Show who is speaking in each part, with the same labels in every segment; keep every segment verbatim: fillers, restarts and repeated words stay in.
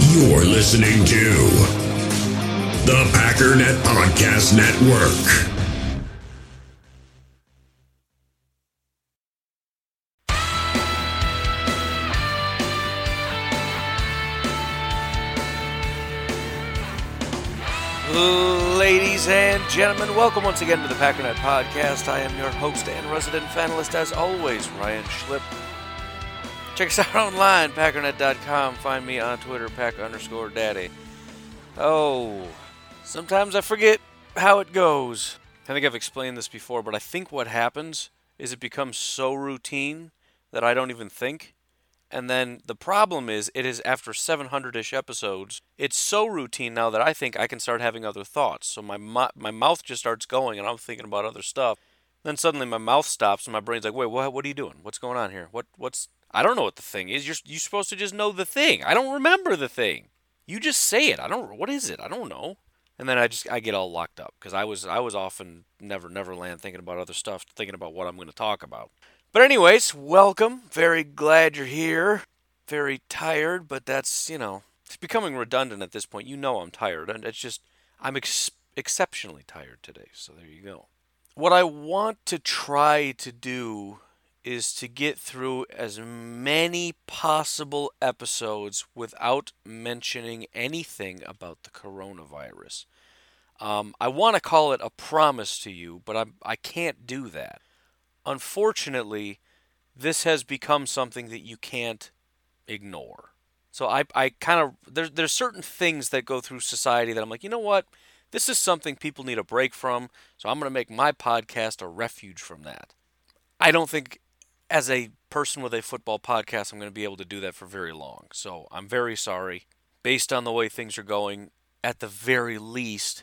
Speaker 1: You're listening to the Packernet Podcast Network.
Speaker 2: Ladies and gentlemen, welcome once again to the Packernet Podcast. I am your host and resident fanalist, as always, Ryan Schlip. Check us out online, packernet dot com. Find me on Twitter, pack underscore daddy. Oh, sometimes I forget how it goes. I think I've explained this before, but I think what happens is it becomes so routine that I don't even think. And then the problem is, it is after seven hundred-ish episodes, it's so routine now that I think I can start having other thoughts. So my my, my mouth just starts going, and I'm thinking about other stuff. Then suddenly my mouth stops, and my brain's like, wait, what What are you doing? What's going on here? What What's... I don't know what the thing is. You're, you're supposed to just know the thing. I don't remember the thing. You just say it. I don't... What is it? I don't know. And then I just... I get all locked up, because I was, I was often Never Neverland thinking about other stuff, thinking about what I'm going to talk about. But anyways, welcome. Very glad you're here. Very tired, but that's, you know, it's becoming redundant at this point. You know I'm tired, and it's just, I'm ex- exceptionally tired today, so there you go. What I want to try to do is to get through as many possible episodes without mentioning anything about the coronavirus. Um, I want to call it a promise to you, but I'm, I can't do that. Unfortunately, this has become something that you can't ignore. So I, I kind of, there's, there's certain things that go through society that I'm like, you know what? This is something people need a break from, so I'm going to make my podcast a refuge from that. I don't think, as a person with a football podcast, I'm going to be able to do that for very long. So I'm very sorry. Based on the way things are going, at the very least,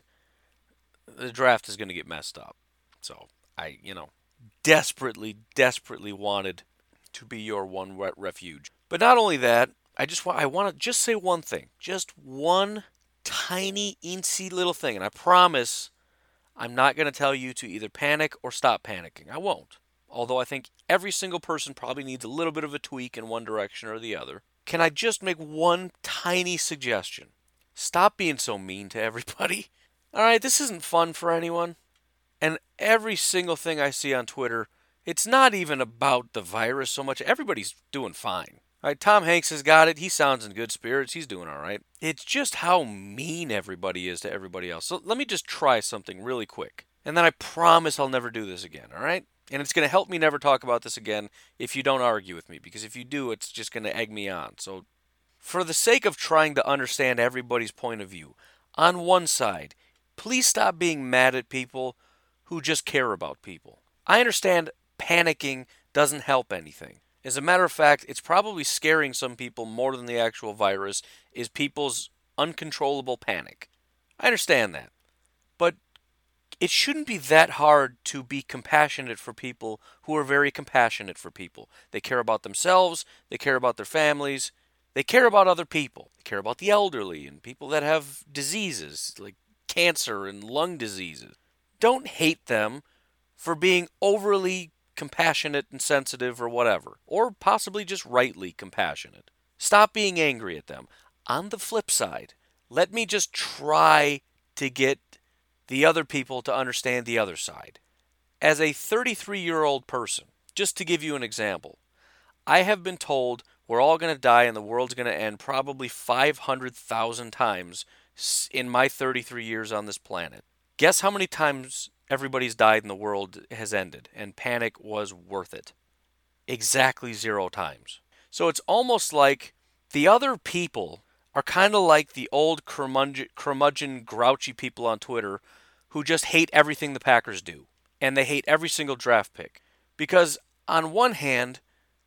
Speaker 2: the draft is going to get messed up. So I, you know, desperately, desperately wanted to be your one refuge. But not only that, I just want I want to just say one thing. Just one tiny, eensy little thing. And I promise I'm not going to tell you to either panic or stop panicking. I won't. Although I think every single person probably needs a little bit of a tweak in one direction or the other. Can I just make one tiny suggestion? Stop being so mean to everybody. All right, this isn't fun for anyone. And every single thing I see on Twitter, it's not even about the virus so much. Everybody's doing fine. All right, Tom Hanks has got it. He sounds in good spirits. He's doing all right. It's just how mean everybody is to everybody else. So let me just try something really quick. And then I promise I'll never do this again, all right? And it's going to help me never talk about this again if you don't argue with me. Because if you do, it's just going to egg me on. So for the sake of trying to understand everybody's point of view, on one side, please stop being mad at people who just care about people. I understand panicking doesn't help anything. As a matter of fact, it's probably scaring some people more than the actual virus, is people's uncontrollable panic. I understand that. But it shouldn't be that hard to be compassionate for people who are very compassionate for people. They care about themselves, they care about their families, they care about other people. They care about the elderly and people that have diseases like cancer and lung diseases. Don't hate them for being overly compassionate and sensitive or whatever, or possibly just rightly compassionate. Stop being angry at them. On the flip side, let me just try to get the other people to understand the other side. As a thirty-three-year-old person, just to give you an example, I have been told we're all going to die and the world's going to end probably five hundred thousand times in my thirty-three years on this planet. Guess how many times everybody's died and the world has ended, and panic was worth it? Exactly zero times. So it's almost like the other people are kind of like the old curmudgeon, curmudgeon, grouchy people on Twitter who just hate everything the Packers do. And they hate every single draft pick. Because on one hand,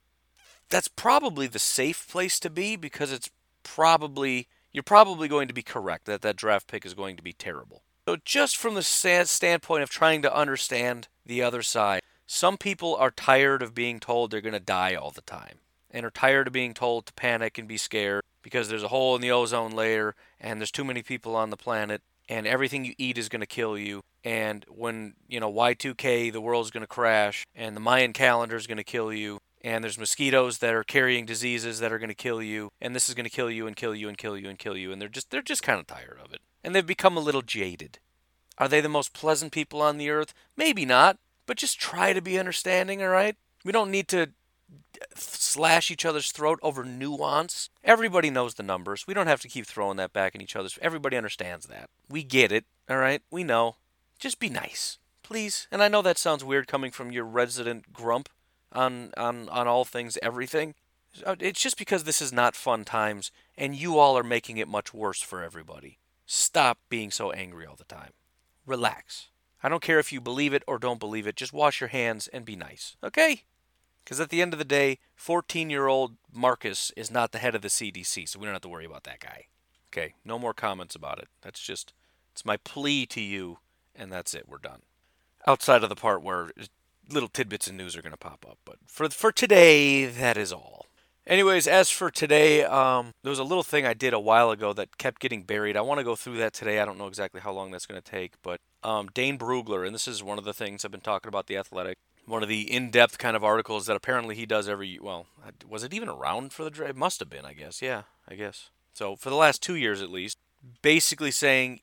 Speaker 2: that's probably the safe place to be, because it's probably, you're probably going to be correct that that draft pick is going to be terrible. So just from the standpoint of trying to understand the other side, some people are tired of being told they're going to die all the time, and are tired of being told to panic and be scared because there's a hole in the ozone layer and there's too many people on the planet and everything you eat is going to kill you, and when, you know, Y two K, the world's going to crash and the Mayan calendar is going to kill you and there's mosquitoes that are carrying diseases that are going to kill you, and this is going to kill you and kill you and kill you and kill you, and they're just they're just kind of tired of it. And they've become a little jaded. Are they the most pleasant people on the earth? Maybe not, but just try to be understanding, all right? We don't need to slash each other's throat over nuance. Everybody knows the numbers. We don't have to keep throwing that back in each other's. Everybody understands that. We get it, all right? We know. Just be nice, please. And I know that sounds weird coming from your resident grump on on on all things everything. It's just because this is not fun times, and you all are making it much worse for everybody. Stop being so angry all the time. Relax. I don't care if you believe it or don't believe it. Just wash your hands and be nice, okay? Because at the end of the day, fourteen-year-old Marcus is not the head of the C D C, so we don't have to worry about that guy. Okay, no more comments about it. That's just, it's my plea to you, and that's it. We're done. Outside of the part where little tidbits of news are going to pop up. But for for today, that is all. Anyways, as for today, um, there was a little thing I did a while ago that kept getting buried. I want to go through that today. I don't know exactly how long that's going to take, but um, Dane Brugler, and this is one of the things I've been talking about The Athletic, one of the in-depth kind of articles that apparently he does every, well, was it even around for the draft? It must have been, I guess. Yeah, I guess. So for the last two years at least, basically saying,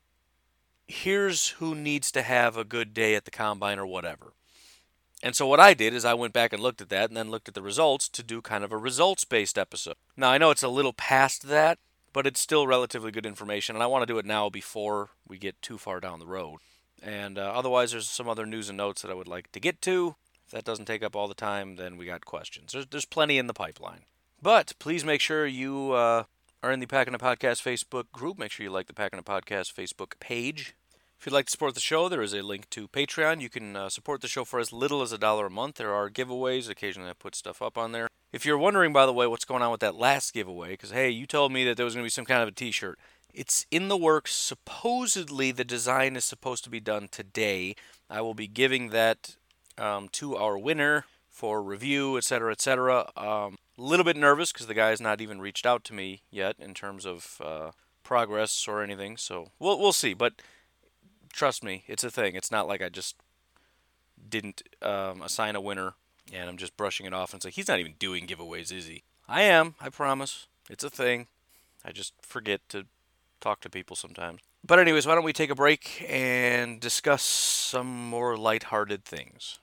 Speaker 2: here's who needs to have a good day at the combine or whatever. And so what I did is I went back and looked at that and then looked at the results to do kind of a results-based episode. Now, I know it's a little past that, but it's still relatively good information, and I want to do it now before we get too far down the road. And uh, otherwise, there's some other news and notes that I would like to get to. If that doesn't take up all the time, then we got questions. There's, there's plenty in the pipeline. But please make sure you uh, are in the Packing It Podcast Facebook group. Make sure you like the Packing It Podcast Facebook page. If you'd like to support the show, there is a link to Patreon. You can uh, support the show for as little as a dollar a month. There are giveaways. Occasionally I put stuff up on there. If you're wondering, by the way, what's going on with that last giveaway, because, hey, you told me that there was going to be some kind of a t-shirt. It's in the works. Supposedly, the design is supposed to be done today. I will be giving that um, to our winner for review, et cetera, et cetera. Um, a little bit nervous because the guy has not even reached out to me yet in terms of uh, progress or anything. So we'll we'll see. But trust me, it's a thing. It's not like I just didn't um, assign a winner and I'm just brushing it off and say, he's not even doing giveaways, is he? I am, I promise. It's a thing. I just forget to talk to people sometimes. But anyways, why don't we take a break and discuss some more lighthearted things.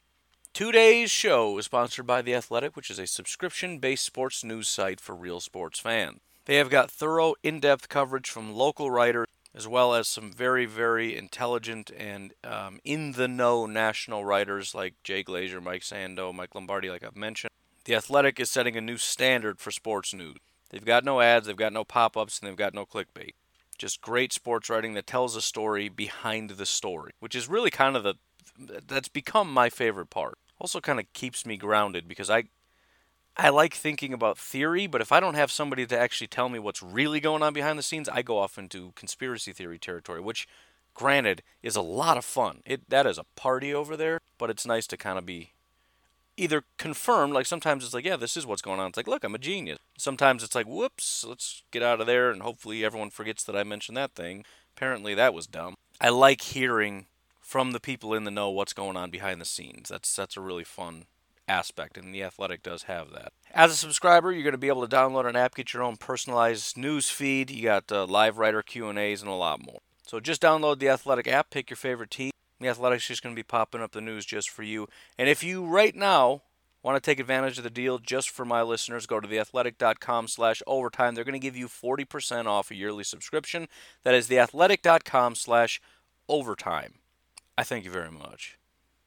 Speaker 2: Today's show is sponsored by The Athletic, which is a subscription-based sports news site for real sports fans. They have got thorough, in-depth coverage from local writers, as well as some very, very intelligent and um, in-the-know national writers like Jay Glazer, Mike Sando, Mike Lombardi, like I've mentioned. The Athletic is setting a new standard for sports news. They've got no ads, they've got no pop-ups, and they've got no clickbait. Just great sports writing that tells a story behind the story, which is really kind of the, that's become my favorite part. Also kind of keeps me grounded because I I like thinking about theory, but if I don't have somebody to actually tell me what's really going on behind the scenes, I go off into conspiracy theory territory, which, granted, is a lot of fun. It that is a party over there, but it's nice to kind of be either confirmed, like sometimes it's like, yeah, this is what's going on. It's like, look, I'm a genius. Sometimes it's like, whoops, let's get out of there, and hopefully everyone forgets that I mentioned that thing. Apparently that was dumb. I like hearing from the people in the know what's going on behind the scenes. That's that's a really fun aspect, and The Athletic does have that. As a subscriber, you're going to be able to download an app, get your own personalized news feed. You got uh, live writer Q and A's and a lot more. So just download The Athletic app, pick your favorite team. The Athletic's just going to be popping up the news just for you. And if you right now want to take advantage of the deal just for my listeners, go to theathletic.com slash overtime. They're going to give you forty percent off a yearly subscription. That is theathletic.com slash overtime. I thank you very much.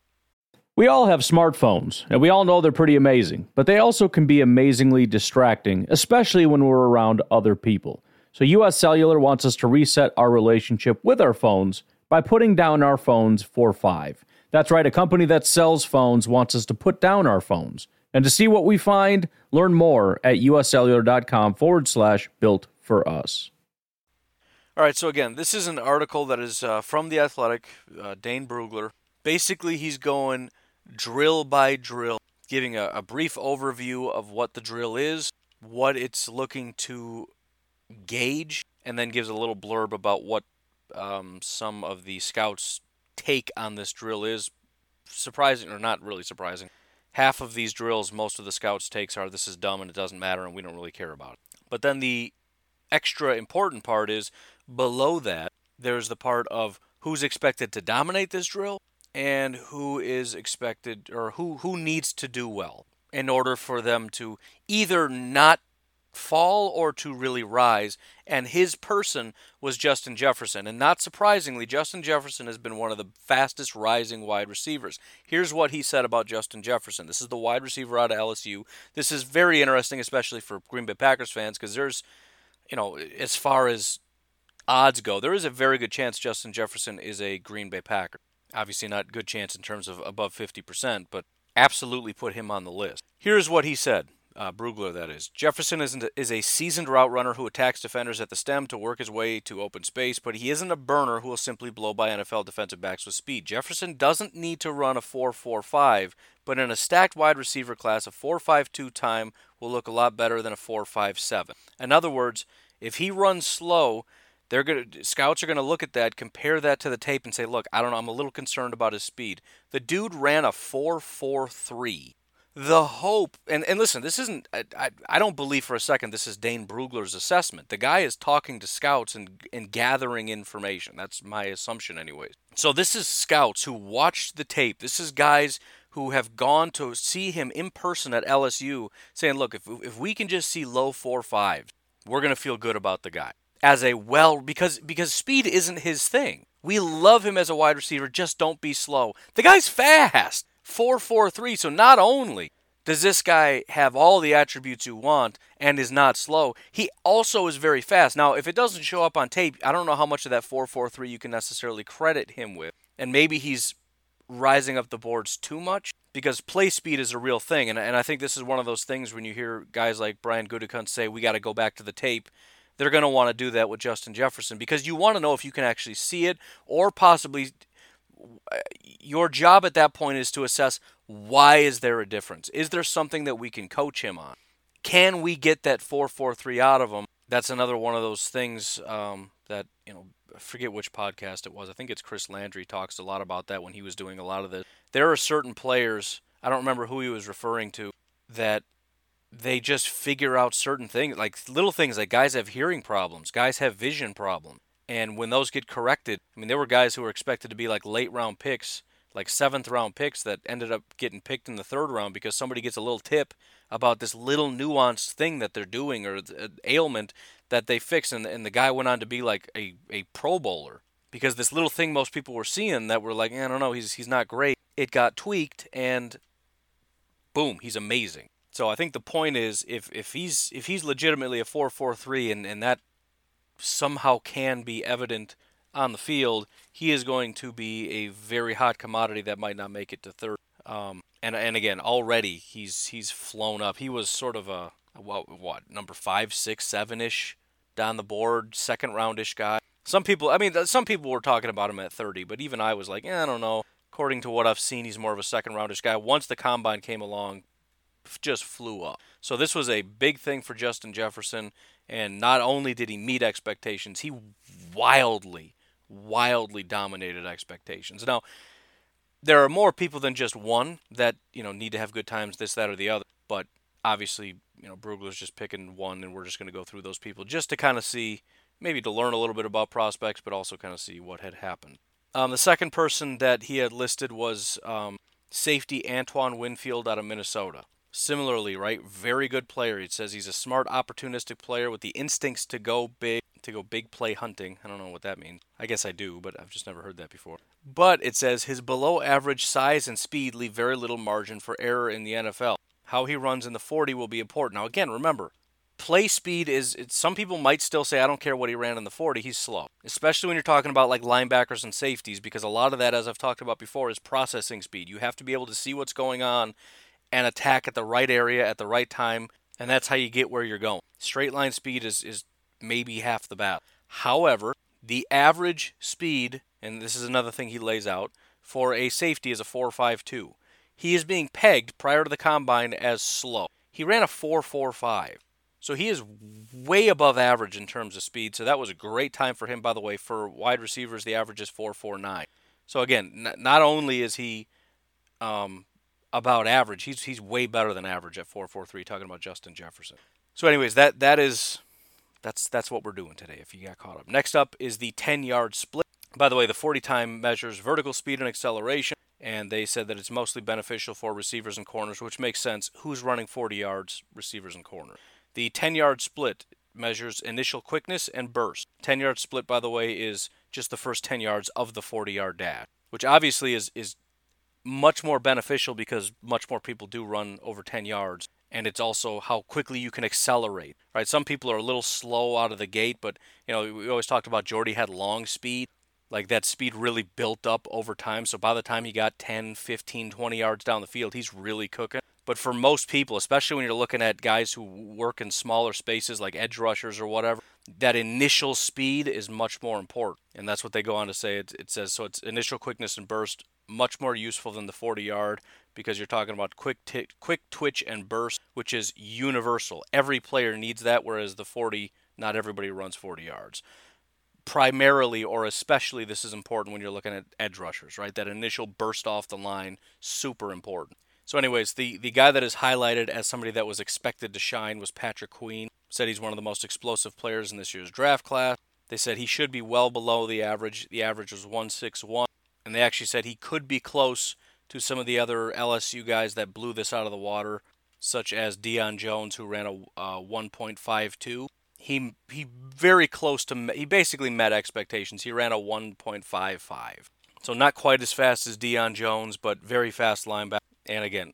Speaker 3: We all have smartphones, and we all know they're pretty amazing, but they also can be amazingly distracting, especially when we're around other people. So U S Cellular wants us to reset our relationship with our phones by putting down our phones for five. That's right, a company that sells phones wants us to put down our phones. And to see what we find, learn more at uscellular.com forward slash built for us.
Speaker 2: All right, so again, this is an article that is uh, from The Athletic, uh, Dane Brugler. Basically, he's going drill by drill, giving a, a brief overview of what the drill is, what it's looking to gauge, and then gives a little blurb about what um, some of the scouts' take on this drill is. Surprising, or not really surprising. half of these drills, most of the scouts' takes are this is dumb and it doesn't matter and we don't really care about it. But then the extra important part is below that, there's the part of who's expected to dominate this drill and who is expected or who, who needs to do well in order for them to either not fall or to really rise. And his person was Justin Jefferson. And not surprisingly, Justin Jefferson has been one of the fastest rising wide receivers. Here's what he said about Justin Jefferson. This is the wide receiver out of L S U. This is very interesting, especially for Green Bay Packers fans, because there's, you know, as far as odds go, there is a very good chance Justin Jefferson is a Green Bay Packer. Obviously not good chance in terms of above fifty percent, but absolutely put him on the list. Here's what he said. Uh, Brugler, that is. Jefferson isn't a, is a seasoned route runner who attacks defenders at the stem to work his way to open space, but he isn't a burner who will simply blow by N F L defensive backs with speed. Jefferson doesn't need to run a four four five, but in a stacked wide receiver class, a four five two time will look a lot better than a four five seven. In other words, if he runs slow, they're gonna scouts are gonna look at that, compare that to the tape, and say, "Look, I don't know. I'm a little concerned about his speed." The dude ran a four four three. The hope, and, and listen, this isn't, I, I, I don't believe for a second this is Dane Brugler's assessment. The guy is talking to scouts and, and gathering information. That's my assumption anyways. So this is scouts who watched the tape. This is guys who have gone to see him in person at L S U saying, look, if, if we can just see low four fives, we're going to feel good about the guy. As a well, because because speed isn't his thing. We love him as a wide receiver, just don't be slow. The guy's fast. four four three, so not only does this guy have all the attributes you want and is not slow, he also is very fast. Now, if it doesn't show up on tape, I don't know how much of that four four three you can necessarily credit him with. And maybe he's rising up the boards too much, because play speed is a real thing. And, and I think this is one of those things when you hear guys like Brian Gutekunst say, we got to go back to the tape. They're going to want to do that with Justin Jefferson, because you want to know if you can actually see it, or possibly your job at that point is to assess, why is there a difference? Is there something that we can coach him on? Can we get that four four three out of him? That's another one of those things um, that, you know, I forget which podcast it was. I think it's Chris Landry talks a lot about that when he was doing a lot of this. There are certain players, I don't remember who he was referring to, that they just figure out certain things, like little things, like guys have hearing problems, guys have vision problems. And when those get corrected, I mean, there were guys who were expected to be like late round picks, like seventh round picks, that ended up getting picked in the third round because somebody gets a little tip about this little nuanced thing that they're doing, or an ailment that they fix. And, and the guy went on to be like a, a Pro Bowler because this little thing most people were seeing that were like, eh, I don't know, he's he's not great. It got tweaked and boom, he's amazing. So I think the point is, if, if he's if he's legitimately a four four three and, and that somehow can be evident on the field, he is going to be a very hot commodity that might not make it to third. Um, and and again, already he's he's flown up. He was sort of a what, what number five, six, seven ish down the board, second roundish guy. Some people, I mean, some people were talking about him at thirty, but even I was like, eh, I don't know. According to what I've seen, he's more of a second roundish guy. Once the combine came along, just flew up. So this was a big thing for Justin Jefferson. And not only did he meet expectations, he wildly, wildly dominated expectations. Now, there are more people than just one that, you know, need to have good times, this, that, or the other. But obviously, you know, Brugler's just picking one, and we're just going to go through those people just to kind of see, maybe to learn a little bit about prospects, but also kind of see what had happened. Um, the second person that he had listed was um, safety Antoine Winfield out of Minnesota. Similarly, right, very good player. It says he's a smart, opportunistic player with the instincts to go big, to go big play hunting. I don't know what that means. I guess I do, but I've just never heard that before. But it says his below-average size and speed leave very little margin for error in the N F L. How he runs in the forty will be important. Now, again, remember, play speed is, it's, some people might still say, I don't care what he ran in the forty, he's slow. Especially when you're talking about like linebackers and safeties, because a lot of that, as I've talked about before, is processing speed. You have to be able to see what's going on and attack at the right area at the right time, and that's how you get where you're going. Straight line speed is, is maybe half the battle. However, the average speed, and this is another thing he lays out, for a safety is a four five two. He is being pegged prior to the combine as slow. He ran a four four five. So he is way above average in terms of speed, so that was a great time for him, by the way. For wide receivers, the average is four four nine. So again, n- not only is he um, about average. He's he's way better than average at four four three, talking about Justin Jefferson. So anyways, that that is that's that's what we're doing today if you got caught up. Next up is the ten-yard split. By the way, the forty time measures vertical speed and acceleration, and they said that it's mostly beneficial for receivers and corners, which makes sense. Who's running forty yards? Receivers and corners. The ten-yard split measures initial quickness and burst. ten-yard split, by the way, is just the first ten yards of the forty-yard dash, which obviously is is much more beneficial because much more people do run over ten yards, and it's also how quickly you can accelerate, right? Some people are a little slow out of the gate, but, you know, we always talked about Jordy had long speed. Like, that speed really built up over time, so by the time he got ten, fifteen, twenty yards down the field, he's really cooking. But for most people, especially when you're looking at guys who work in smaller spaces like edge rushers or whatever, that initial speed is much more important. And that's what they go on to say. It, it says, so it's initial quickness and burst, much more useful than the forty-yard, because you're talking about quick t- quick twitch and burst, which is universal. Every player needs that, whereas the forty, not everybody runs forty yards. Primarily or especially this is important when you're looking at edge rushers, right? That initial burst off the line, super important. So anyways, the, the guy that is highlighted as somebody that was expected to shine was Patrick Queen. Said he's one of the most explosive players in this year's draft class. They said he should be well below the average. The average was one sixty-one. And they actually said he could be close to some of the other L S U guys that blew this out of the water, such as Deion Jones, who ran a uh, one point five two. He he very close to, he basically met expectations. He ran a one point five five. So not quite as fast as Deion Jones, but very fast linebacker. And again,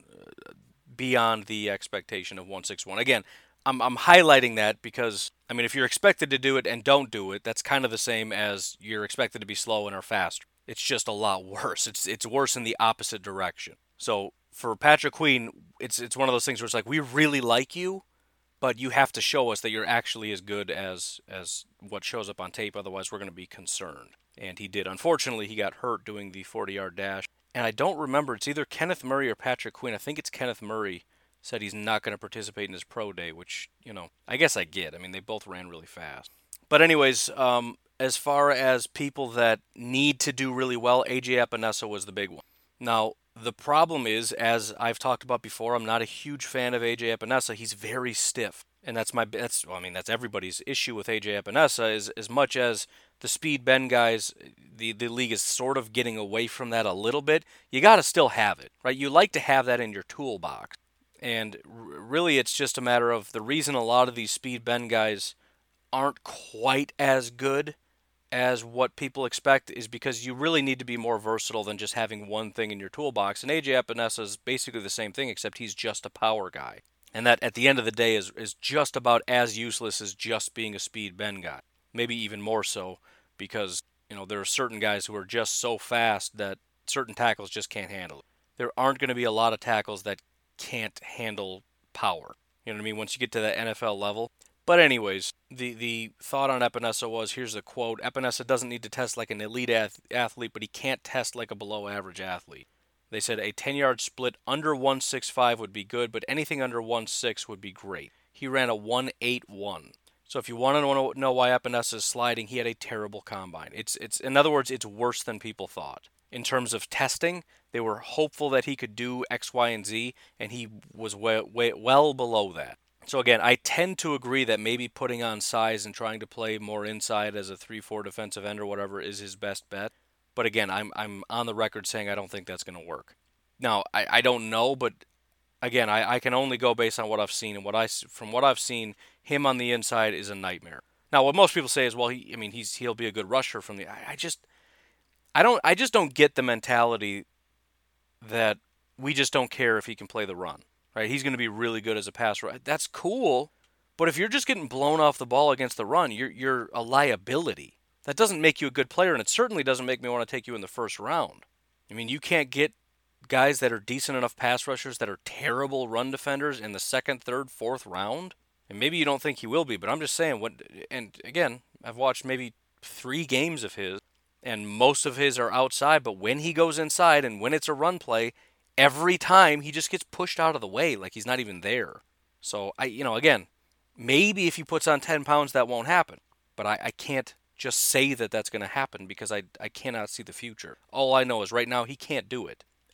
Speaker 2: beyond the expectation of one sixty-one. Again, I'm I'm highlighting that because, I mean, if you're expected to do it and don't do it, that's kind of the same as you're expected to be slow and are fast. It's just a lot worse. It's it's worse in the opposite direction. So for Patrick Queen, it's it's one of those things where it's like, we really like you, but you have to show us that you're actually as good as as what shows up on tape. Otherwise, we're going to be concerned. And he did. Unfortunately, he got hurt doing the forty-yard dash. And I don't remember. It's either Kenneth Murray or Patrick Queen. I think it's Kenneth Murray said he's not going to participate in his pro day, which, you know, I guess I get. I mean, they both ran really fast. But anyways, um, as far as people that need to do really well, A J Epinesa was the big one. Now, the problem is, as I've talked about before, I'm not a huge fan of A J Epinesa. He's very stiff. And that's my, that's, well, I mean, that's everybody's issue with A J Epinesa, is as much as the speed bend guys, the, the league is sort of getting away from that a little bit. You got to still have it, right? You like to have that in your toolbox. And r- really, it's just a matter of the reason a lot of these speed bend guys aren't quite as good as what people expect is because you really need to be more versatile than just having one thing in your toolbox. And A J Epinesa is basically the same thing, except he's just a power guy. And that, at the end of the day, is, is just about as useless as just being a speed bend guy. Maybe even more so, because, you know, there are certain guys who are just so fast that certain tackles just can't handle it. There aren't going to be a lot of tackles that can't handle power. You know what I mean? Once you get to that N F L level. But anyways, the, the thought on Epinesa was, here's a quote, Epinesa doesn't need to test like an elite ath- athlete, but he can't test like a below-average athlete. They said a ten-yard split under one sixty-five would be good, but anything under one sixty would be great. He ran a one eighty-one. So if you want to know why Epinesa is sliding, he had a terrible combine. It's it's in other words, it's worse than people thought. In terms of testing, they were hopeful that he could do X, Y, and Z, and he was way, way, well below that. So again, I tend to agree that maybe putting on size and trying to play more inside as a three four defensive end or whatever is his best bet. But again, I'm I'm on the record saying I don't think that's going to work. Now, I, I don't know, but again, I, I can only go based on what I've seen, and what I from what I've seen, him on the inside is a nightmare. Now, what most people say is, well, he I mean, he's he'll be a good rusher from the. I, I just I don't I just don't get the mentality that we just don't care if he can play the run. Right? He's going to be really good as a pass rusher. That's cool, but if you're just getting blown off the ball against the run, you're you're a liability. That doesn't make you a good player, and it certainly doesn't make me want to take you in the first round. I mean, you can't get guys that are decent enough pass rushers that are terrible run defenders in the second, third, fourth round. And maybe you don't think he will be, but I'm just saying, what. And again, I've watched maybe three games of his, and most of his are outside, but when he goes inside and when it's a run play, every time he just gets pushed out of the way like he's not even there. So, I, you know, again, maybe if he puts on ten pounds, that won't happen. But I, I can't just say that that's going to happen because I, I cannot see the future. All I know is right now he can't do it.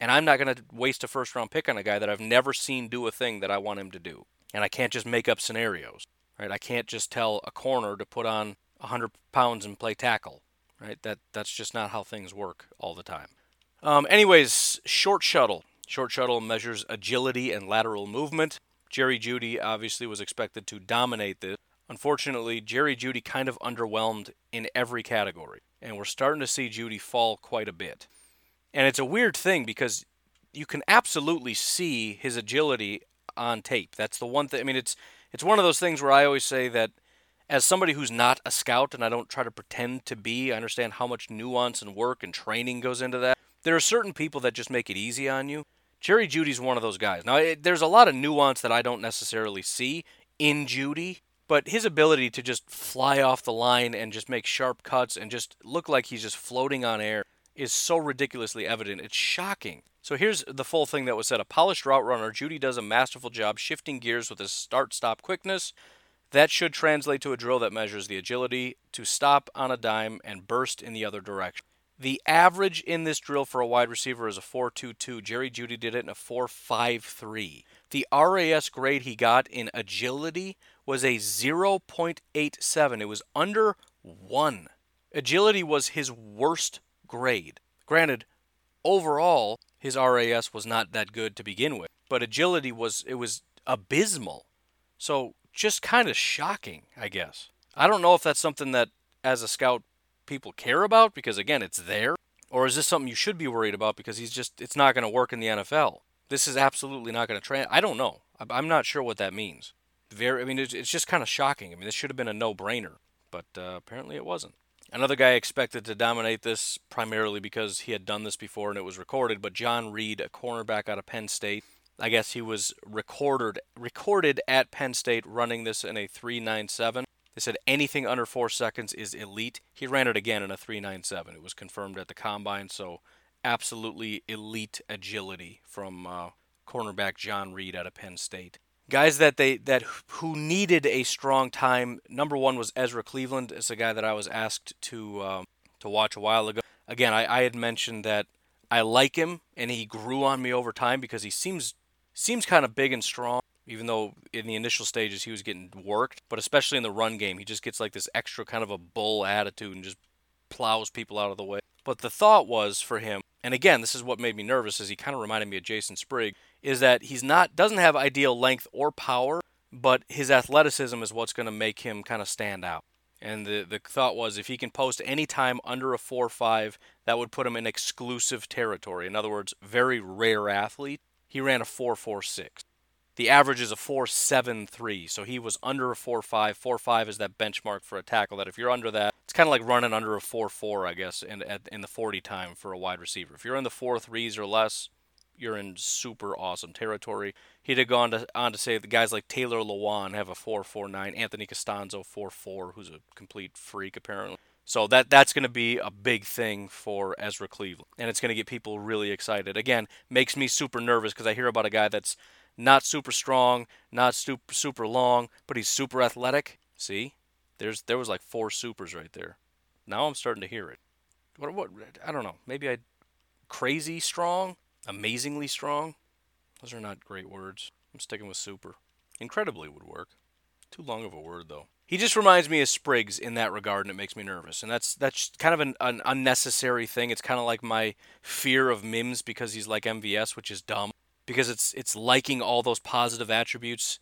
Speaker 2: And I'm not going to waste a first-round pick on a guy that I've never seen do a thing that I want him to do. And I can't just make up scenarios, right? I can't just tell a corner to put on one hundred pounds and play tackle, right? That That's just not how things work all the time. Um, anyways, short shuttle. Short shuttle measures agility and lateral movement. Jerry Jeudy obviously was expected to dominate this. Unfortunately, Jerry Jeudy kind of underwhelmed in every category, and we're starting to see Jeudy fall quite a bit. And it's a weird thing because you can absolutely see his agility on tape. That's the one thing. I mean, it's it's one of those things where I always say that as somebody who's not a scout, and I don't try to pretend to be, I understand how much nuance and work and training goes into that. There are certain people that just make it easy on you. Jerry Jeudy's one of those guys. Now, it, there's a lot of nuance that I don't necessarily see in Jeudy, but his ability to just fly off the line and just make sharp cuts and just look like he's just floating on air is so ridiculously evident. It's shocking. So here's the full thing that was said. A polished route runner, Jeudy does a masterful job shifting gears with his start-stop quickness. That should translate to a drill that measures the agility to stop on a dime and burst in the other direction. The average in this drill for a wide receiver is a four two two. Jerry Jeudy did it in a four five three. The R A S grade he got in agility was a zero point eight seven. It was under one. Agility was his worst grade. Granted, overall, his R A S was not that good to begin with, but agility was, it was abysmal. So just kind of shocking, I guess. I don't know if that's something that, as a scout, people care about because, again, it's there, or is this something you should be worried about because he's just, it's not going to work in the N F L. This is absolutely not going to train. I don't know. I'm not sure what that means. Very, I mean, it's just kind of shocking. I mean, this should have been a no-brainer, but uh, apparently it wasn't. Another guy expected to dominate this primarily because he had done this before and it was recorded, but John Reed, a cornerback out of Penn State, I guess he was recorded recorded at Penn State running this in a three nine seven. They said anything under four seconds is elite. He ran it again in a three nine seven. It was confirmed at the combine, so absolutely elite agility from uh, cornerback John Reed out of Penn State. Guys that they that who needed a strong time. Number one was Ezra Cleveland. It's a guy that I was asked to um, to watch a while ago. Again, I, I had mentioned that I like him, and he grew on me over time because he seems seems kind of big and strong. Even though in the initial stages he was getting worked, but especially in the run game, he just gets like this extra kind of a bull attitude and just plows people out of the way. But the thought was for him, and again, this is what made me nervous, is he kind of reminded me of Jason Sprigg, is that he's not doesn't have ideal length or power, but his athleticism is what's going to make him kind of stand out. And the, the thought was if he can post any time under a four five, that would put him in exclusive territory. In other words, very rare athlete. He ran a four four six. The average is a four seven three, so he was under a four five. four five is that benchmark for a tackle that if you're under that, it's kind of like running under a four four, I guess, in, at, in the forty time for a wide receiver. If you're in the four threes or less, you're in super awesome territory. He'd have gone to, on to say that guys like Taylor Lewan have a four four nine, Anthony Costanzo four four, who's a complete freak apparently. So that that's going to be a big thing for Ezra Cleveland, and it's going to get people really excited. Again, makes me super nervous because I hear about a guy that's not super strong, not super super long, but he's super athletic. See, there's there was like four supers right there. Now I'm starting to hear it. What what? I don't know. Maybe I crazy strong, amazingly strong. Those are not great words. I'm sticking with super. Incredibly would work. Too long of a word though. He just reminds me of Spriggs in that regard, and it makes me nervous. And that's that's kind of an, an unnecessary thing. It's kind of like my fear of Mims because he's like M V S, which is dumb. Because it's it's liking all those positive attributes.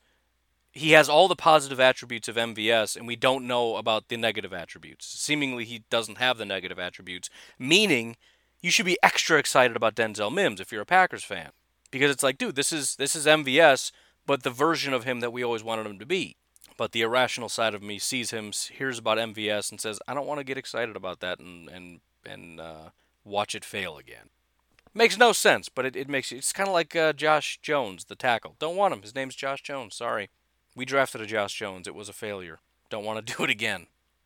Speaker 2: He has all the positive attributes of M V S, and we don't know about the negative attributes. Seemingly, he doesn't have the negative attributes, meaning you should be extra excited about Denzel Mims if you're a Packers fan. Because it's like, dude, this is this is M V S, but the version of him that we always wanted him to be. But the irrational side of me sees him, hears about M V S, and says, I don't want to get excited about that and and, and uh, watch it fail again. Makes no sense, but it, it makes it's kind of like uh, Josh Jones, the tackle. Don't want him. His name's Josh Jones. Sorry. We drafted a Josh Jones. It was a failure. Don't want to do it again.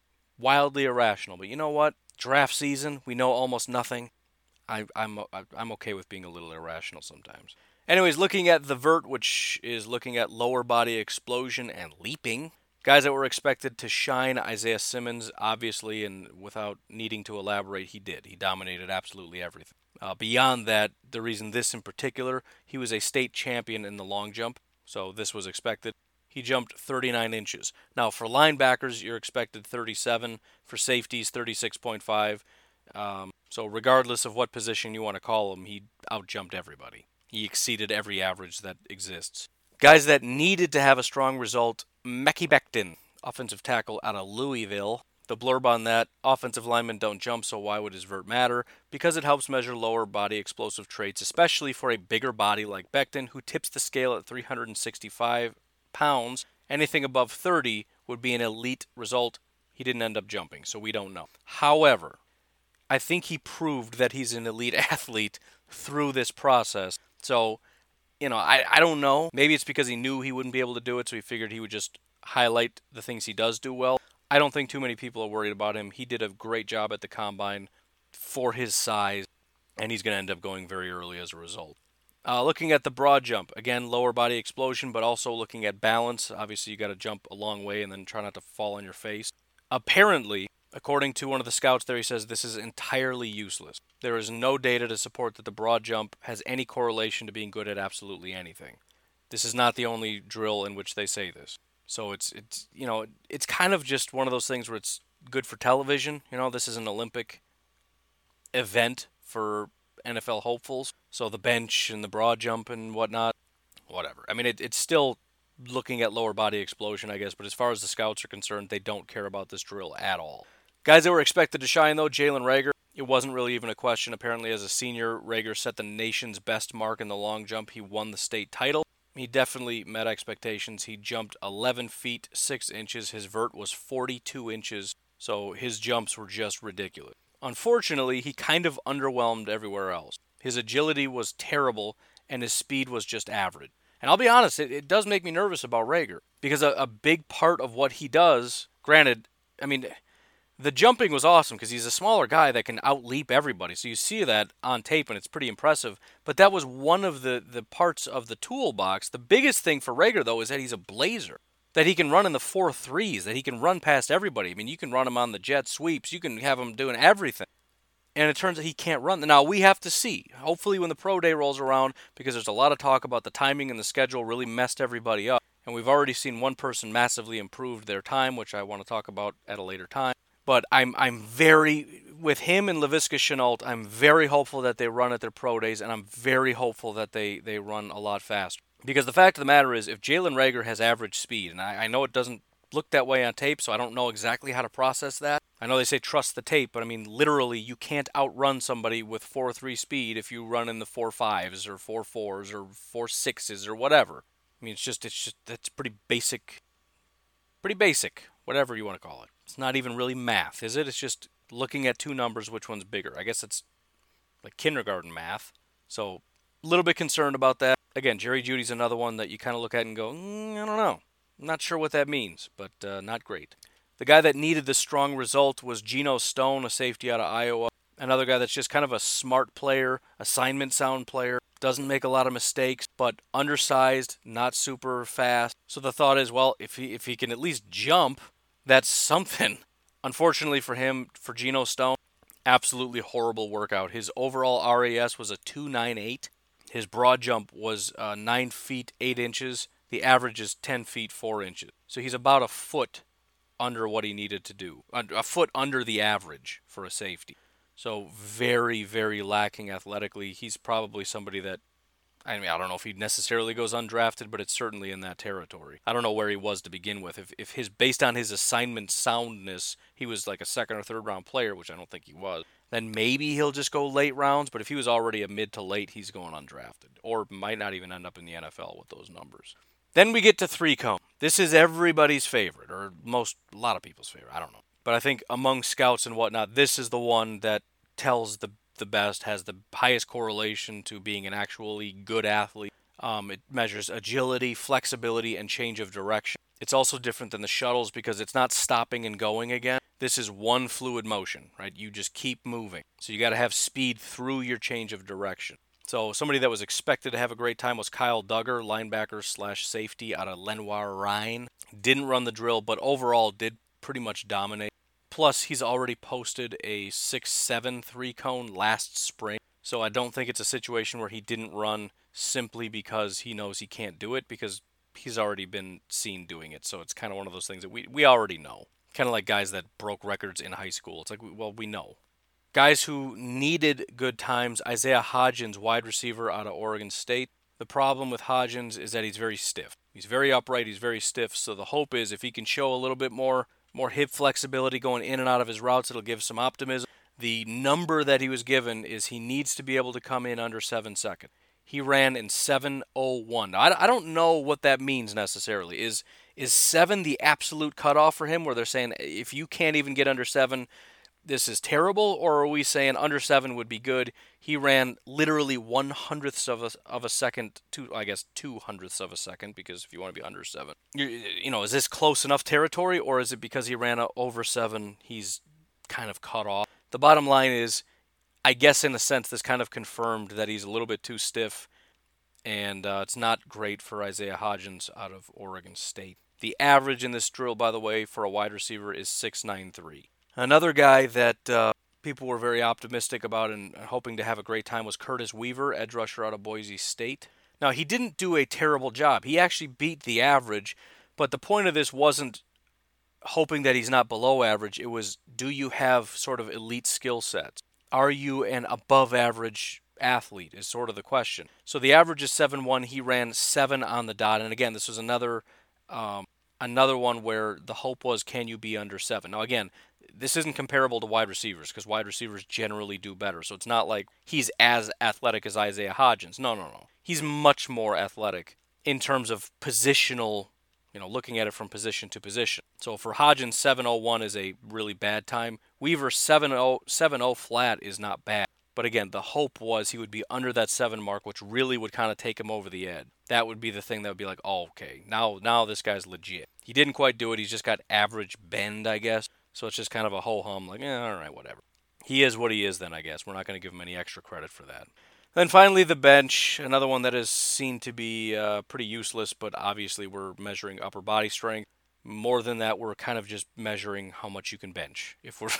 Speaker 2: Wildly irrational. But you know what? Draft season, we know almost nothing. I, I'm I'm okay with being a little irrational sometimes. Anyways, looking at the vert, which is looking at lower body explosion and leaping. Guys that were expected to shine, Isaiah Simmons, obviously, and without needing to elaborate, he did. He dominated absolutely everything. Uh, beyond that, the reason this in particular, he was a state champion in the long jump, so this was expected. He jumped thirty-nine inches. Now, for linebackers, you're expected thirty-seven. For safeties, thirty-six point five. Um, so regardless of what position you want to call him, he outjumped everybody. He exceeded every average that exists. Guys that needed to have a strong result, Mekhi Becton, offensive tackle out of Louisville. The blurb on that, offensive linemen don't jump, so why would his vert matter? Because it helps measure lower body explosive traits, especially for a bigger body like Becton, who tips the scale at three hundred sixty-five pounds. Anything above thirty would be an elite result. He didn't end up jumping, so we don't know. However, I think he proved that he's an elite athlete through this process. So, you know, I, I don't know. Maybe it's because he knew he wouldn't be able to do it, so he figured he would just highlight the things he does do well. I don't think too many people are worried about him. He did a great job at the combine for his size, and he's going to end up going very early as a result. Uh, looking at the broad jump, again, lower body explosion, but also looking at balance. Obviously, you got to jump a long way and then try not to fall on your face. Apparently, according to one of the scouts there, he says this is entirely useless. There is no data to support that the broad jump has any correlation to being good at absolutely anything. This is not the only drill in which they say this. So it's, it's you know, it's kind of just one of those things where it's good for television. You know, this is an Olympic event for N F L hopefuls. So the bench and the broad jump and whatnot, whatever. I mean, it, it's still looking at lower body explosion, I guess. But as far as the scouts are concerned, they don't care about this drill at all. Guys that were expected to shine, though, Jalen Reagor. It wasn't really even a question. Apparently, as a senior, Reagor set the nation's best mark in the long jump. He won the state title. He definitely met expectations. He jumped eleven feet, six inches. His vert was forty-two inches, so his jumps were just ridiculous. Unfortunately, he kind of underwhelmed everywhere else. His agility was terrible, and his speed was just average. And I'll be honest, it, it does make me nervous about Reagor, because a, a big part of what he does, granted, I mean, the jumping was awesome because he's a smaller guy that can outleap everybody. So you see that on tape, and it's pretty impressive. But that was one of the, the parts of the toolbox. The biggest thing for Reagor, though, is that he's a blazer. That he can run in the four threes, that he can run past everybody. I mean, you can run him on the jet sweeps. You can have him doing everything. And it turns out he can't run. Now, we have to see. Hopefully when the pro day rolls around, because there's a lot of talk about the timing and the schedule really messed everybody up. And we've already seen one person massively improve their time, which I want to talk about at a later time. But I'm I'm very, with him and Laviska Shenault, I'm very hopeful that they run at their pro days, and I'm very hopeful that they, they run a lot faster. Because the fact of the matter is, if Jalen Reagor has average speed, and I, I know it doesn't look that way on tape, so I don't know exactly how to process that. I know they say trust the tape, but I mean, literally, you can't outrun somebody with four three speed if you run in the four fives or four fours or four sixes or whatever. I mean, it's just, it's just, that's pretty basic, pretty basic, whatever you want to call it. It's not even really math, is it? It's just looking at two numbers, which one's bigger. I guess it's like kindergarten math. So, a little bit concerned about that. Again, Jerry Jeudy's another one that you kind of look at and go, mm, I don't know. I'm not sure what that means, but uh, not great. The guy that needed the strong result was Geno Stone, a safety out of Iowa. Another guy that's just kind of a smart player, assignment sound player, doesn't make a lot of mistakes, but undersized, not super fast. So the thought is, well, if he if he can at least jump, that's something. Unfortunately for him, for Geno Stone, absolutely horrible workout. His overall R A S was a two ninety-eight. His broad jump was uh, nine feet eight inches. The average is ten feet four inches. So he's about a foot under what he needed to do. A foot under the average for a safety. So very, very lacking athletically. He's probably somebody that, I mean, I don't know if he necessarily goes undrafted, but it's certainly in that territory. I don't know where he was to begin with. If if his based on his assignment soundness, he was like a second or third round player, which I don't think he was, then maybe he'll just go late rounds. But if he was already a mid to late, he's going undrafted, or might not even end up in the N F L with those numbers. Then we get to three cone. This is everybody's favorite, or most, a lot of people's favorite. I don't know. But I think among scouts and whatnot, this is the one that tells the the best, has the highest correlation to being an actually good athlete. Um, it measures agility, flexibility, and change of direction. It's also different than the shuttles because it's not stopping and going again. This is one fluid motion, right? You just keep moving. So you got to have speed through your change of direction. So somebody that was expected to have a great time was Kyle Duggar, linebacker slash safety out of Lenoir Rhine. Didn't run the drill, but overall did pretty much dominate. Plus, he's already posted a six seven three cone last spring. So I don't think it's a situation where he didn't run simply because he knows he can't do it, because he's already been seen doing it. So it's kind of one of those things that we, we already know. Kind of like guys that broke records in high school. It's like, well, we know. Guys who needed good times, Isaiah Hodgins, wide receiver out of Oregon State. The problem with Hodgins is that he's very stiff. He's very upright, he's very stiff, so the hope is if he can show a little bit more, more hip flexibility going in and out of his routes, it'll give some optimism. The number that he was given is he needs to be able to come in under seven seconds. He ran in seven oh one. Now, I don't know what that means necessarily. Is is seven the absolute cutoff for him, where they're saying if you can't even get under seven, this is terrible, or are we saying under seven would be good? He ran literally one hundredths of a, of a second, two, I guess two hundredths of a second, because if you want to be under seven, you, you know, is this close enough territory, or is it because he ran over seven, he's kind of cut off? The bottom line is, I guess in a sense, this kind of confirmed that he's a little bit too stiff, and uh, it's not great for Isaiah Hodgins out of Oregon State. The average in this drill, by the way, for a wide receiver is six ninety-three. Another guy that uh, people were very optimistic about and hoping to have a great time was Curtis Weaver, edge rusher out of Boise State. Now, he didn't do a terrible job. He actually beat the average, but the point of this wasn't hoping that he's not below average. It was, do you have sort of elite skill sets? Are you an above average athlete is sort of the question. So the average is seven one. He ran seven on the dot. And again, this was another um, another one where the hope was, can you be under seven? Now, again, this isn't comparable to wide receivers, because wide receivers generally do better. So it's not like he's as athletic as Isaiah Hodgins. No, no, no. He's much more athletic in terms of positional, you know, looking at it from position to position. So for Hodgins, seven oh one is a really bad time. Weaver, seven oh flat is not bad. But again, the hope was he would be under that seven mark, which really would kind of take him over the edge. That would be the thing that would be like, oh, okay, now, now this guy's legit. He didn't quite do it. He's just got average bend, I guess. So it's just kind of a ho-hum, like, eh, all right, whatever. He is what he is then, I guess. We're not going to give him any extra credit for that. Then finally, the bench, another one that is seen to be uh, pretty useless, but obviously we're measuring upper body strength. More than that, we're kind of just measuring how much you can bench. If we're,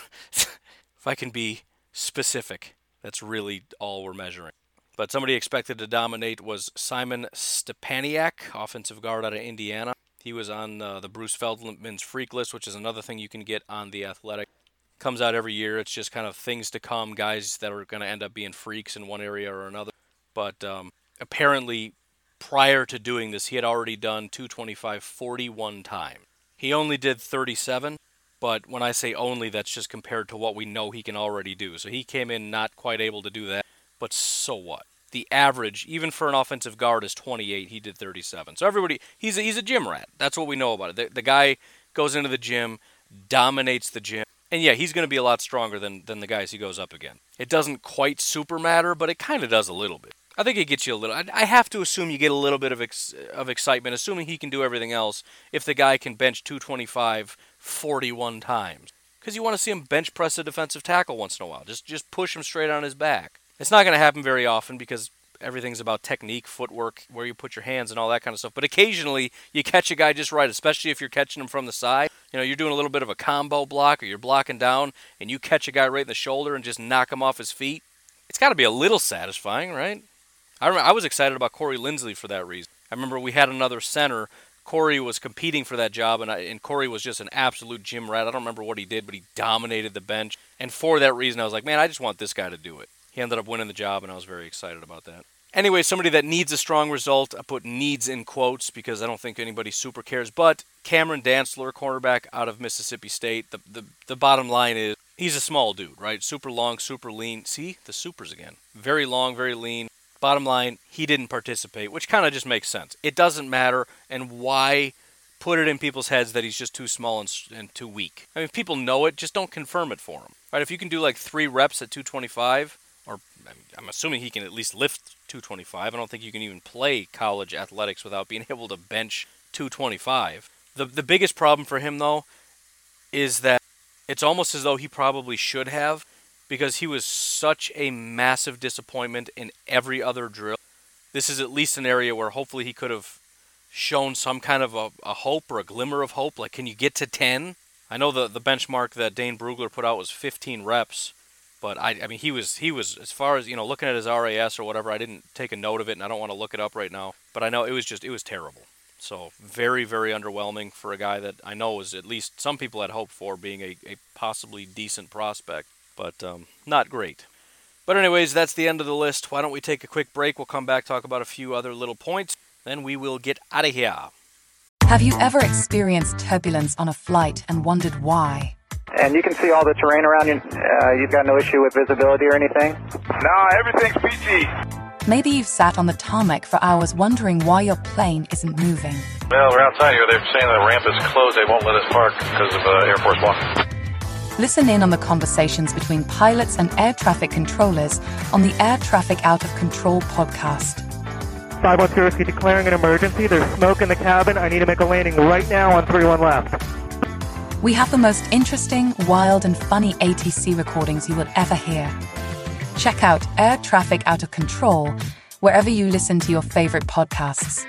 Speaker 2: if I can be specific, that's really all we're measuring. But somebody expected to dominate was Simon Stepaniak, offensive guard out of Indiana. He was on uh, the Bruce Feldman's freak list, which is another thing you can get on The Athletic. Comes out every year. It's just kind of things to come, guys that are going to end up being freaks in one area or another. But um, apparently, prior to doing this, he had already done two twenty-five forty-one times. He only did thirty-seven, but when I say only, that's just compared to what we know he can already do. So he came in not quite able to do that, but so what? The average, even for an offensive guard, is twenty-eight. He did thirty-seven. So everybody, he's a, he's a gym rat. That's what we know about it. The, the guy goes into the gym, dominates the gym, and yeah, he's going to be a lot stronger than, than the guys he goes up against. It doesn't quite super matter, but it kind of does a little bit. I think it gets you a little. I, I have to assume you get a little bit of ex, of excitement, assuming he can do everything else, if the guy can bench two twenty-five forty-one times. Because you want to see him bench press a defensive tackle once in a while. Just, just push him straight on his back. It's not going to happen very often because everything's about technique, footwork, where you put your hands and all that kind of stuff. But occasionally, you catch a guy just right, especially if you're catching him from the side. You know, you're doing a little bit of a combo block or you're blocking down and you catch a guy right in the shoulder and just knock him off his feet. It's got to be a little satisfying, right? I remember I was excited about Corey Linsley for that reason. I remember we had another center. Corey was competing for that job, and, I, and Corey was just an absolute gym rat. I don't remember what he did, but he dominated the bench. And for that reason, I was like, man, I just want this guy to do it. He ended up winning the job, and I was very excited about that. Anyway, somebody that needs a strong result, I put needs in quotes because I don't think anybody super cares, but Cameron Dantzler, cornerback out of Mississippi State, the, the, the bottom line is he's a small dude, right? Super long, super lean. See? The supers again. Very long, very lean. Bottom line, he didn't participate, which kind of just makes sense. It doesn't matter, and why put it in people's heads that he's just too small and, and too weak? I mean, if people know it, just don't confirm it for him. Right? If you can do like three reps at two twenty-five, or I'm assuming he can at least lift two twenty-five. I don't think you can even play college athletics without being able to bench two twenty-five. The the biggest problem for him, though, is that it's almost as though he probably should have, because he was such a massive disappointment in every other drill. This is at least an area where hopefully he could have shown some kind of a, a hope or a glimmer of hope. Like, can you get to ten? I know the, the benchmark that Dane Brugler put out was fifteen reps, But I, I mean, he was he was as far as you know, looking at his R A S or whatever. I didn't take a note of it, and I don't want to look it up right now. But I know it was just it was terrible. So very very underwhelming for a guy that I know was at least some people had hoped for being a, a possibly decent prospect, but um, not great. But anyways, that's the end of the list. Why don't we take a quick break? We'll come back, talk about a few other little points, then we will get out of here.
Speaker 4: Have you ever experienced turbulence on a flight and wondered why?
Speaker 5: And you can see all the terrain around you. Uh, you've got no issue with visibility or anything?
Speaker 6: No, everything's P G.
Speaker 4: Maybe you've sat on the tarmac for hours wondering why your plane isn't moving.
Speaker 6: Well, we're outside here. They're saying the ramp is closed. They won't let us park because of uh, Air Force One.
Speaker 4: Listen in on the conversations between pilots and air traffic controllers on the Air Traffic Out of Control podcast.
Speaker 5: five one zero, declaring an emergency. There's smoke in the cabin. I need to make a landing right now on three one left.
Speaker 4: We have the most interesting, wild, and funny A T C recordings you will ever hear. Check out Air Traffic Out of Control wherever you listen to your favorite podcasts.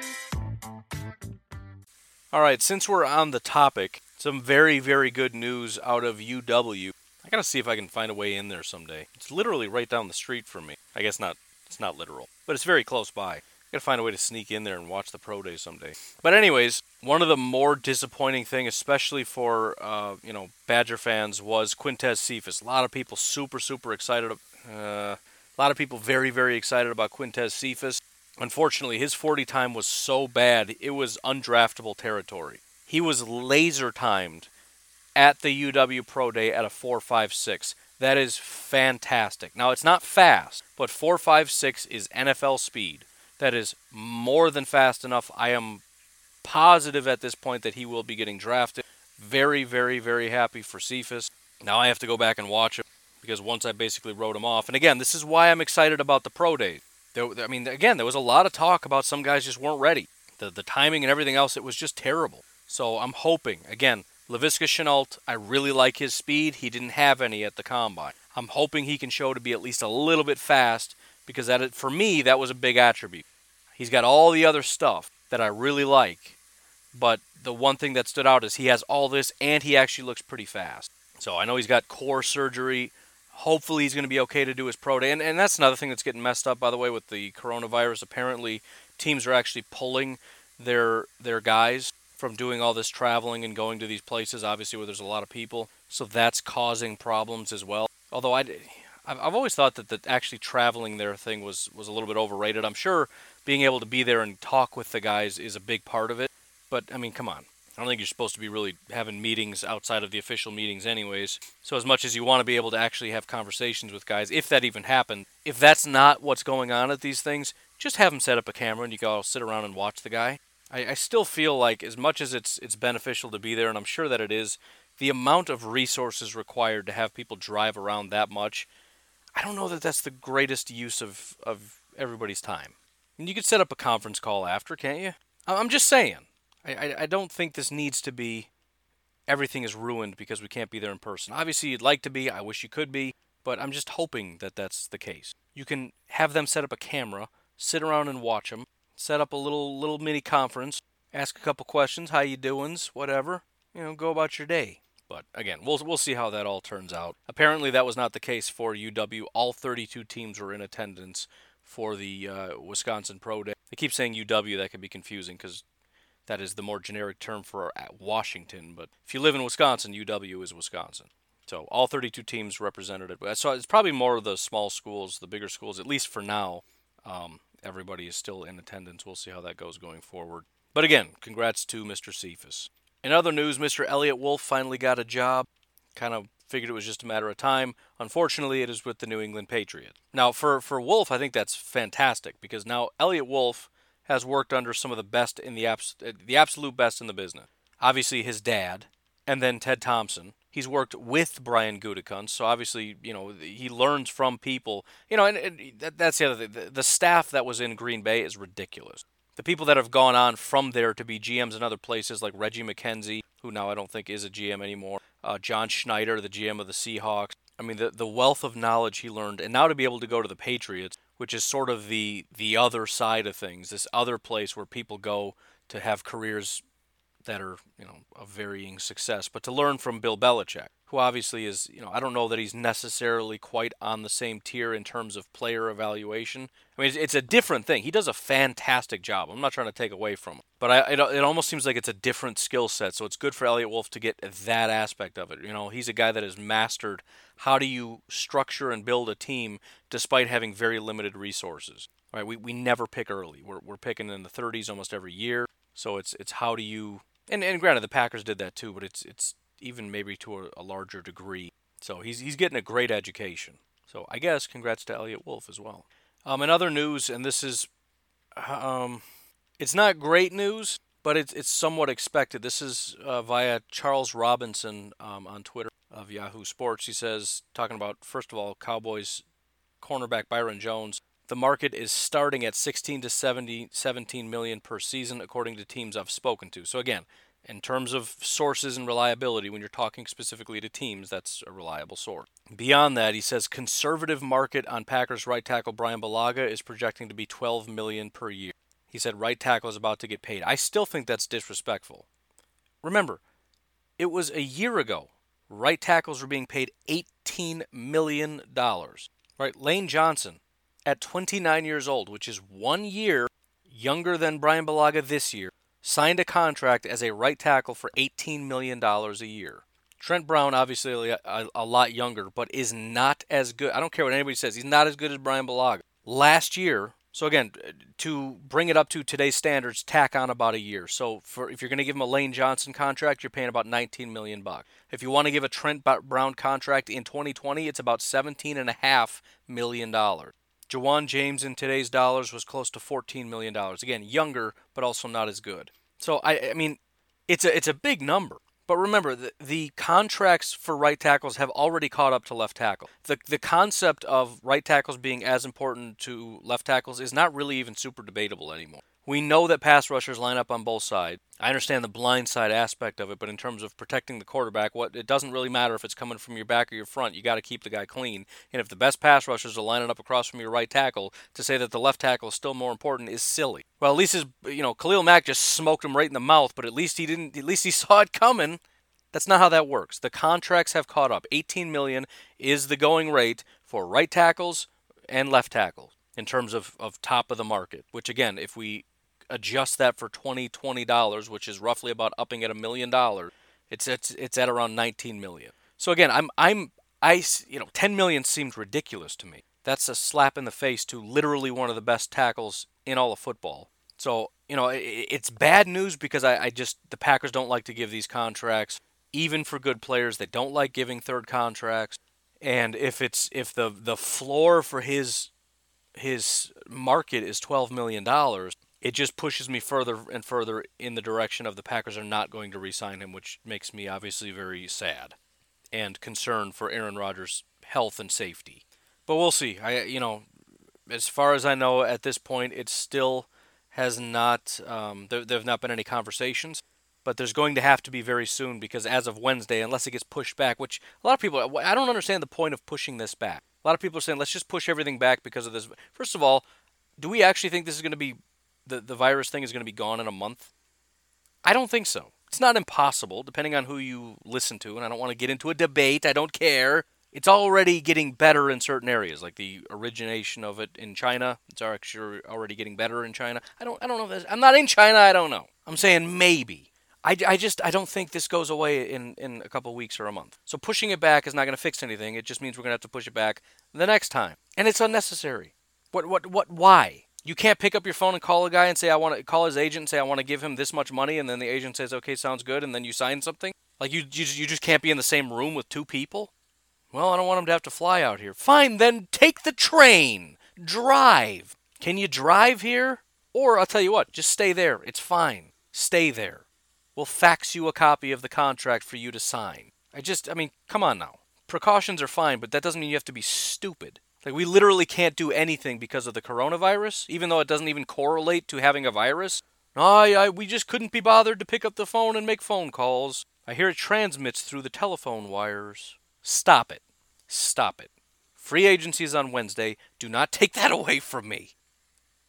Speaker 2: All right, since we're on the topic, some very, very good news out of U W. I gotta see if I can find a way in there someday. It's literally right down the street from me. I guess not. It's not literal, but it's very close by. Gotta find a way to sneak in there and watch the pro day someday. But anyways, one of the more disappointing thing, especially for uh, you know Badger fans, was Quintez Cephas. A lot of people super super excited. Uh, a lot of people very very excited about Quintez Cephas. Unfortunately, his forty time was so bad it was undraftable territory. He was laser timed at the U W Pro Day at a four five six. That is fantastic. Now it's not fast, but four five six is N F L speed. That is more than fast enough. I am positive at this point that he will be getting drafted. Very, very, very happy for Cephas. Now I have to go back and watch him because once I basically wrote him off. And again, this is why I'm excited about the pro day. There, I mean, again, there was a lot of talk about some guys just weren't ready. The the timing and everything else, it was just terrible. So I'm hoping, again, Laviska Shenault, I really like his speed. He didn't have any at the combine. I'm hoping he can show to be at least a little bit fast, because that for me, that was a big attribute. He's got all the other stuff that I really like, but the one thing that stood out is he has all this, and he actually looks pretty fast. So I know he's got core surgery. Hopefully he's going to be okay to do his pro day. And, and that's another thing that's getting messed up, by the way, with the coronavirus. Apparently, teams are actually pulling their their guys from doing all this traveling and going to these places, obviously, where there's a lot of people. So that's causing problems as well. Although I... I've always thought that the actually traveling there thing was, was a little bit overrated. I'm sure being able to be there and talk with the guys is a big part of it. But, I mean, come on. I don't think you're supposed to be really having meetings outside of the official meetings anyways. So as much as you want to be able to actually have conversations with guys, if that even happened, if that's not what's going on at these things, just have them set up a camera and you can all sit around and watch the guy. I, I still feel like as much as it's it's beneficial to be there, and I'm sure that it is, the amount of resources required to have people drive around that much, I don't know that that's the greatest use of, of everybody's time. And you could set up a conference call after, can't you? I'm just saying. I, I, I don't think this needs to be everything is ruined because we can't be there in person. Obviously, you'd like to be. I wish you could be. But I'm just hoping that that's the case. You can have them set up a camera, sit around and watch them, set up a little little mini conference, ask a couple questions, how you doings, whatever. You know, go about your day. But again, we'll we'll see how that all turns out. Apparently, that was not the case for U W. All thirty-two teams were in attendance for the uh, Wisconsin Pro Day. They keep saying U W. That can be confusing because that is the more generic term for Washington. But if you live in Wisconsin, U W is Wisconsin. So all thirty-two teams represented it. So it's probably more of the small schools, the bigger schools, at least for now. Um, everybody is still in attendance. We'll see how that goes going forward. But again, congrats to Mister Cephas. In other news, Mister Elliott Wolf finally got a job. Kind of figured it was just a matter of time. Unfortunately, it is with the New England Patriots. Now, for, for Wolf, I think that's fantastic because now Elliott Wolf has worked under some of the best in the abs- the absolute best in the business. Obviously, his dad, and then Ted Thompson. He's worked with Brian Gutekunst, so obviously, you know, he learns from people. You know, and, and that, that's the other thing. The, the staff that was in Green Bay is ridiculous. The people that have gone on from there to be G Ms in other places, like Reggie McKenzie, who now I don't think is a G M anymore, uh, John Schneider, the G M of the Seahawks. I mean, the the wealth of knowledge he learned, and now to be able to go to the Patriots, which is sort of the the other side of things, this other place where people go to have careers that are, you know, of varying success, but to learn from Bill Belichick, who obviously is, you know, I don't know that he's necessarily quite on the same tier in terms of player evaluation. I mean, it's, it's a different thing. He does a fantastic job. I'm not trying to take away from him, but I, it, it almost seems like it's a different skill set. So it's good for Elliott Wolf to get that aspect of it. You know, he's a guy that has mastered how do you structure and build a team despite having very limited resources. Right? We we never pick early. We're we're picking in the thirties almost every year. So it's it's how do you and, and granted the Packers did that too, but it's it's even maybe to a, a larger degree. So he's he's getting a great education. So I guess congrats to Elliott Wolf as well. Um, in other news, and this is um, it's not great news, but it's it's somewhat expected. This is uh, via Charles Robinson um, on Twitter of Yahoo Sports. He says, talking about first of all Cowboys cornerback Byron Jones. The market is starting at sixteen to seventeen million per season, according to teams I've spoken to. So again, in terms of sources and reliability, when you're talking specifically to teams, that's a reliable source. Beyond that, he says conservative market on Packers right tackle Brian Bulaga is projecting to be twelve million per year. He said right tackle is about to get paid. I still think that's disrespectful. Remember, it was a year ago. Right tackles were being paid eighteen million dollars. Right, Lane Johnson, at twenty-nine years old, which is one year younger than Brian Bulaga this year, signed a contract as a right tackle for eighteen million dollars a year. Trent Brown, obviously a, a, a lot younger, but is not as good. I don't care what anybody says. He's not as good as Brian Bulaga. Last year, so again, to bring it up to today's standards, tack on about a year. So for if you're going to give him a Lane Johnson contract, you're paying about nineteen million dollars bucks. If you want to give a Trent Brown contract in twenty twenty, it's about seventeen point five million dollars. Jawan James in today's dollars was close to fourteen million dollars. Again, younger, but also not as good. So, I, I mean, it's a it's a big number. But remember, the, the contracts for right tackles have already caught up to left tackle. The, the concept of right tackles being as important to left tackles is not really even super debatable anymore. We know that pass rushers line up on both sides. I understand the blind side aspect of it, but in terms of protecting the quarterback, what it doesn't really matter if it's coming from your back or your front. You got to keep the guy clean. And if the best pass rushers are lining up across from your right tackle, to say that the left tackle is still more important is silly. Well, at least his, you know, Khalil Mack just smoked him right in the mouth, but at least he didn't. At least he saw it coming. That's not how that works. The contracts have caught up. eighteen million dollars is the going rate for right tackles and left tackles in terms of, of top of the market. Which again, if we adjust that for twenty twenty dollars, which is roughly about upping at a million dollars, it's it's it's at around nineteen million. So again, I'm I'm I you know ten million seems ridiculous to me. That's a slap in the face to literally one of the best tackles in all of football. So you know it, it's bad news because I, I just the Packers don't like to give these contracts even for good players. They don't like giving third contracts, and if it's if the the floor for his his market is twelve million dollars. It just pushes me further and further in the direction of the Packers are not going to re-sign him, which makes me obviously very sad and concerned for Aaron Rodgers' health and safety. But we'll see. I, you know, as far as I know at this point, it still has not. Um, there, there have not been any conversations, but there's going to have to be very soon because as of Wednesday, unless it gets pushed back, which a lot of people, I don't understand the point of pushing this back. A lot of people are saying let's just push everything back because of this. First of all, do we actually think this is going to be The, the virus thing is going to be gone in a month? I don't think so. It's not impossible, depending on who you listen to, and I don't want to get into a debate. I don't care. It's already getting better in certain areas, like the origination of it in China. It's actually already getting better in China. I don't I don't know if this, I'm not in China, I don't know. I'm saying maybe. I, I just I don't think this goes away in, in a couple of weeks or a month. So pushing it back is not going to fix anything. It just means we're going to have to push it back the next time. And it's unnecessary. What what what why? You can't pick up your phone and call a guy and say, I want to call his agent and say, I want to give him this much money. And then the agent says, okay, sounds good. And then you sign something. Like you, you, you just can't be in the same room with two people. Well, I don't want him to have to fly out here. Fine, then take the train. Drive. Can you drive here? Or I'll tell you what, just stay there. It's fine. Stay there. We'll fax you a copy of the contract for you to sign. I just, I mean, come on now. Precautions are fine, but that doesn't mean you have to be stupid. Like, we literally can't do anything because of the coronavirus, even though it doesn't even correlate to having a virus. I, I, we just couldn't be bothered to pick up the phone and make phone calls. I hear it transmits through the telephone wires. Stop it. Stop it. Free agency is on Wednesday. Do not take that away from me.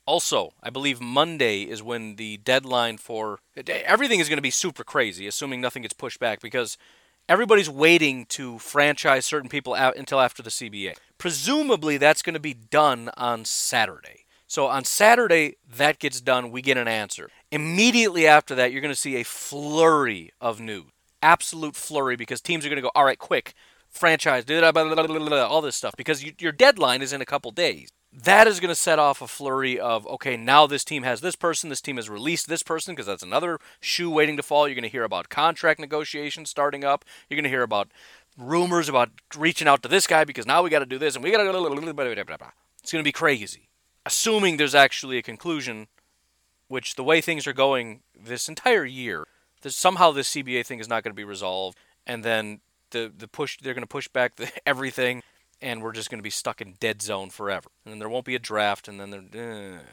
Speaker 2: Also, I believe Monday is when the deadline for... Everything is going to be super crazy, assuming nothing gets pushed back, because everybody's waiting to franchise certain people out until after the C B A. Presumably, that's going to be done on Saturday. So on Saturday, that gets done, we get an answer. Immediately after that, you're going to see a flurry of news. Absolute flurry, because teams are going to go, all right, quick, franchise, blah, blah, blah, blah, blah, all this stuff, because you, your deadline is in a couple days. That is going to set off a flurry of, okay, now this team has this person, this team has released this person, because that's another shoe waiting to fall. You're going to hear about contract negotiations starting up. You're going to hear about rumors about reaching out to this guy, because now we got to do this, and we got to... It's going to be crazy. Assuming there's actually a conclusion, which the way things are going this entire year, there's, somehow this C B A thing is not going to be resolved, and then the the push they're going to push back the, everything, and we're just going to be stuck in dead zone forever. And then there won't be a draft, and then there... Uh,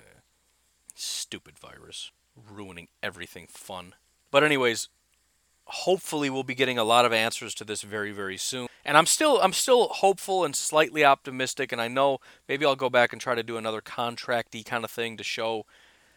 Speaker 2: stupid virus. Ruining everything fun. But anyways, hopefully we'll be getting a lot of answers to this very, very soon. And I'm still I'm still hopeful and slightly optimistic, and I know maybe I'll go back and try to do another contract-y kind of thing to show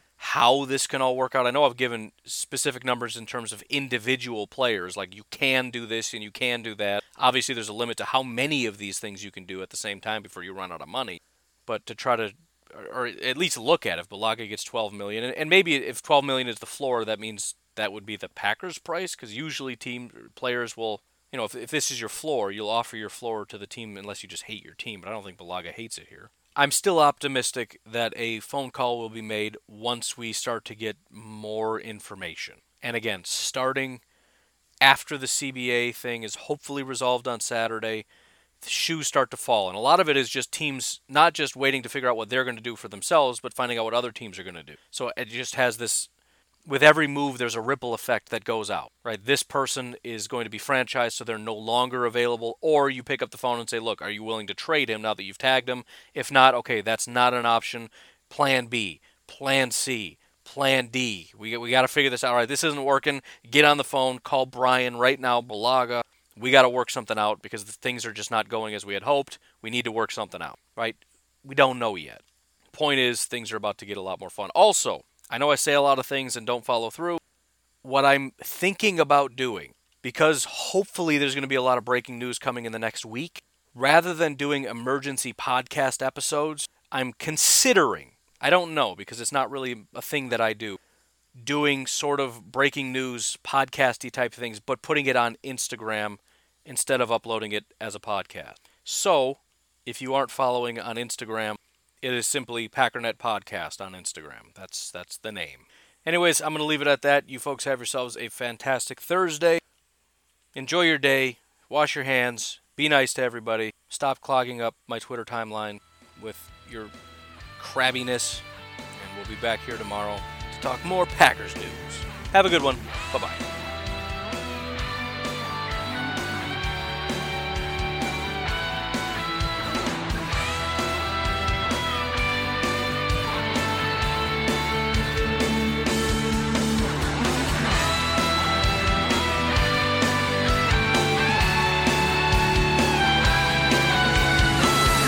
Speaker 2: how this can all work out. I know I've given specific numbers in terms of individual players, like you can do this and you can do that. Obviously, there's a limit to how many of these things you can do at the same time before you run out of money. But to try to, or at least look at if Bulaga gets twelve million dollars, and maybe if twelve million dollars is the floor, that means that would be the Packers' price, because usually team players will, you know, if, if this is your floor, you'll offer your floor to the team unless you just hate your team, but I don't think Bulaga hates it here. I'm still optimistic that a phone call will be made once we start to get more information. And again, starting after the C B A thing is hopefully resolved on Saturday, the shoes start to fall. And a lot of it is just teams not just waiting to figure out what they're going to do for themselves, but finding out what other teams are going to do. So it just has this, with every move, there's a ripple effect that goes out, right? This person is going to be franchised, so they're no longer available. Or you pick up the phone and say, look, are you willing to trade him now that you've tagged him? If not, okay, that's not an option. Plan B, Plan C, Plan D. We, we got to figure this out. All right, this isn't working. Get on the phone. Call Brian right now, Bulaga. We got to work something out because the things are just not going as we had hoped. We need to work something out, right? We don't know yet. Point is, things are about to get a lot more fun. Also, I know I say a lot of things and don't follow through. What I'm thinking about doing, because hopefully there's going to be a lot of breaking news coming in the next week, rather than doing emergency podcast episodes, I'm considering, I don't know because it's not really a thing that I do, doing sort of breaking news podcasty type things, but putting it on Instagram instead of uploading it as a podcast. So, if you aren't following on Instagram, it is simply Packernet Podcast on Instagram. That's that's the name. Anyways, I'm going to leave it at that. You folks have yourselves a fantastic Thursday. Enjoy your day. Wash your hands. Be nice to everybody. Stop clogging up my Twitter timeline with your crabbiness. And we'll be back here tomorrow to talk more Packers news. Have a good one. Bye-bye.